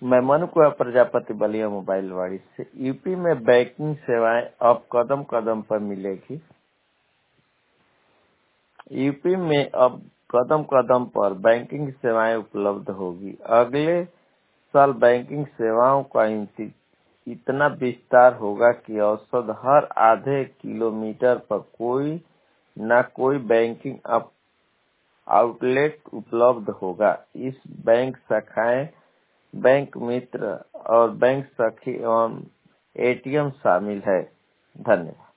मैं मनु कुमार प्रजापति बलिया मोबाइल वाड़ी से। यूपी में बैंकिंग सेवाएं अब कदम कदम पर मिलेगी। यूपी में अब कदम कदम पर बैंकिंग सेवाएं उपलब्ध होगी। अगले साल बैंकिंग सेवाओं का इतना विस्तार होगा कि औसत हर आधे किलोमीटर पर कोई न कोई बैंकिंग आउटलेट उपलब्ध होगा। इस बैंक शाखाएं, बैंक मित्र और बैंक सखी एवं एटीएम शामिल है। धन्यवाद।